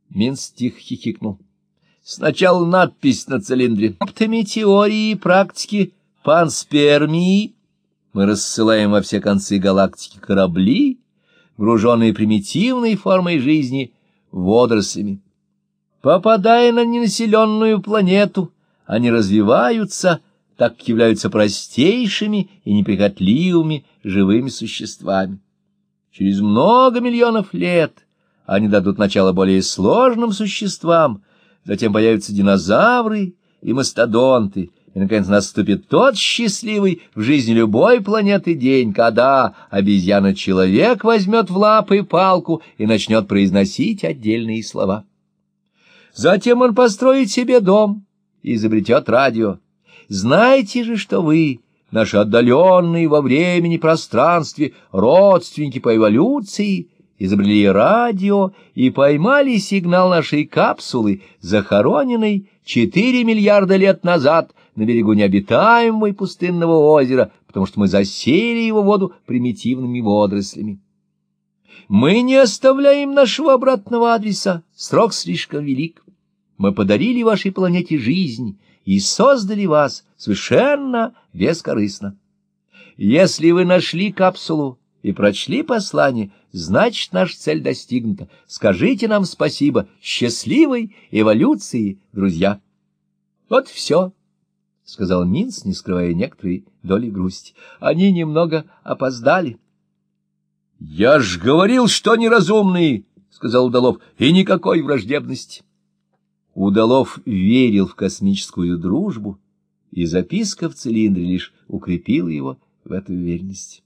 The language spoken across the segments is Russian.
Минц тихо хихикнул. Сначала надпись на цилиндре. «Оптами теории и практики панспермии». Мы рассылаем во все концы галактики корабли, груженные примитивной формой жизни водорослями. Попадая на ненаселенную планету, они развиваются, так как являются простейшими и неприхотливыми живыми существами. Через много миллионов лет они дадут начало более сложным существам, затем появятся динозавры и мастодонты, и, наконец, наступит тот счастливый в жизни любой планеты день, когда обезьяна-человек возьмет в лапы палку и начнет произносить отдельные слова. Затем он построит себе дом и изобретет радио. Знаете же, что вы, наши отдаленные во времени пространстве родственники по эволюции, изобрели радио и поймали сигнал нашей капсулы, захороненной 4 миллиарда лет назад на берегу необитаемого и пустынного озера, потому что мы засеяли его воду примитивными водорослями. Мы не оставляем нашего обратного адреса, срок слишком велик. Мы подарили вашей планете жизнь и создали вас совершенно бескорыстно. Если вы нашли капсулу и прочли послание, значит, наша цель достигнута. Скажите нам спасибо. Счастливой эволюции, друзья. Вот все, — сказал Минц, не скрывая некоторой доли грусти. Они немного опоздали. — Я ж говорил, что неразумные, — сказал Удалов, — и никакой враждебности. Удалов верил в космическую дружбу, и записка в цилиндре лишь укрепила его в этой уверенности.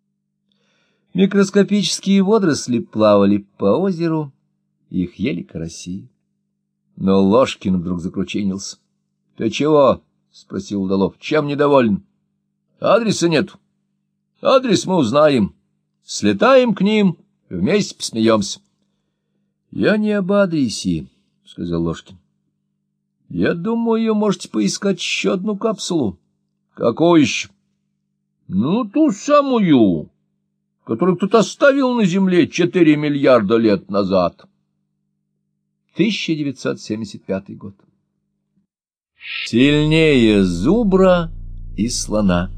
Микроскопические водоросли плавали по озеру, их ели караси. Но Ложкин вдруг закручинился. — Ты чего? — спросил Удалов. — Чем недоволен? — Адреса нет. Адрес мы узнаем. Слетаем к ним, вместе посмеемся. — Я не об адресе, — сказал Ложкин. — Я думаю, ее можете поискать еще одну капсулу. — Какую еще? — Ну, ту самую, которую кто-то оставил на Земле 4 миллиарда лет назад. 1975 год. Сильнее зубра и слона.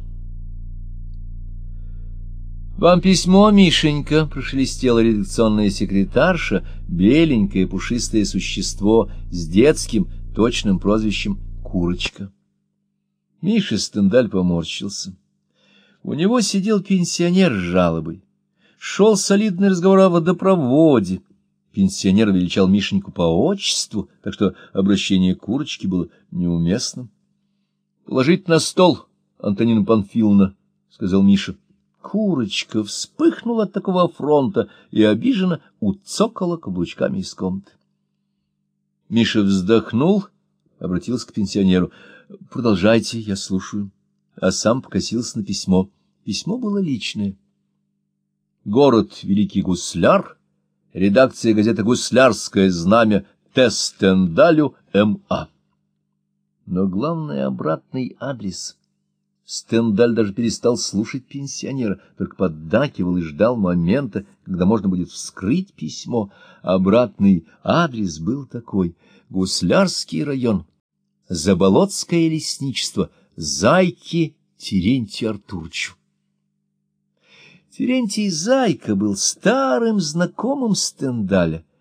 «Вам письмо, Мишенька», — прошелестела редакционная секретарша, беленькое пушистое существо с детским точным прозвищем Курочка. Миша Стендаль поморщился. У него сидел пенсионер с жалобой. Шел солидный разговор о водопроводе. Пенсионер величал Мишеньку по отчеству, так что обращение Курочки было неуместным. — Положить на стол, Антонина Панфиловна, — сказал Миша. Курочка вспыхнула от такого афронта и обиженно уцокала каблучками из комнаты. Миша вздохнул, обратился к пенсионеру. — Продолжайте, я слушаю. А сам покосился на письмо. Письмо было личное. Город Великий Гусляр, редакция газеты «Гуслярское знамя», Т. Стендалю, М.А. Но главное — обратный адрес. Стендаль даже перестал слушать пенсионера, только поддакивал и ждал момента, когда можно будет вскрыть письмо. Обратный адрес был такой: Гуслярский район, Заболотское лесничество, Зайки Терентию Артурчу. Терентий Зайка был старым знакомым Стендаля.